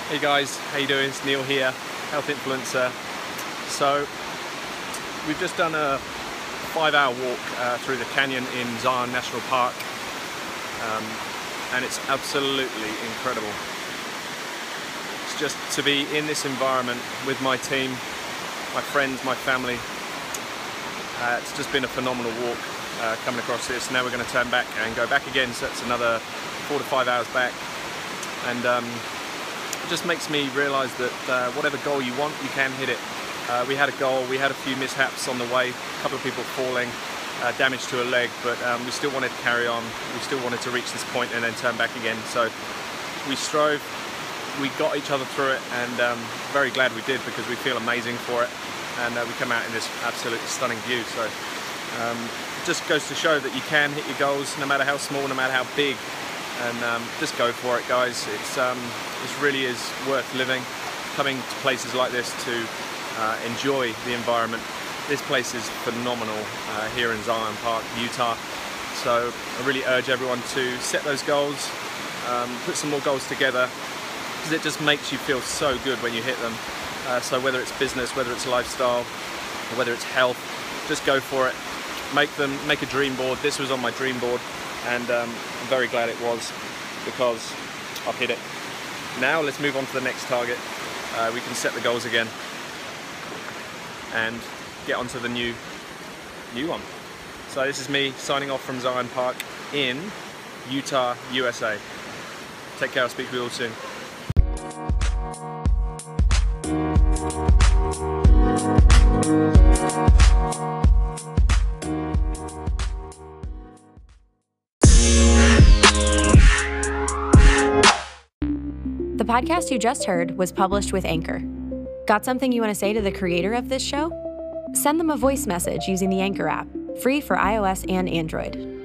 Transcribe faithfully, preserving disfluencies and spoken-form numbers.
Hey guys, how you doing? It's Neil here, health influencer. So we've just done a five hour walk uh, through the canyon in Zion National Park, um, and it's absolutely incredible. It's just to be in this environment with my team, my friends, my family. Uh, it's just been a phenomenal walk uh, coming across this. Now we're going to turn back and go back again, so that's another four to five hours back. And um, it just makes me realise that uh, whatever goal you want, you can hit it. Uh, we had a goal, we had a few mishaps on the way, a couple of people falling, uh, damage to a leg, but um, we still wanted to carry on. We still wanted to reach this point and then turn back again. So we strove, we got each other through it, and um, very glad we did, because we feel amazing for it. And uh, we come out in this absolutely stunning view. So um, it just goes to show that you can hit your goals, no matter how small, no matter how big. And um, just go for it, guys. It's um, this really is worth living. Coming to places like this to uh, enjoy the environment. This place is phenomenal uh, here in Zion Park, Utah. So I really urge everyone to set those goals, um, put some more goals together, because it just makes you feel so good when you hit them. Uh, so whether it's business, whether it's lifestyle, or whether it's health, just go for it. Make them, make a dream board. This was on my dream board. And um, I'm very glad it was, because I've hit it. Now let's move on to the next target. Uh, we can set the goals again and get onto the new, new one. So this is me signing off from Zion Park in Utah, U S A. Take care, I'll speak to you all soon. The podcast you just heard was published with Anchor. Got something you want to say to the creator of this show? Send them a voice message using the Anchor app, free for iOS and Android.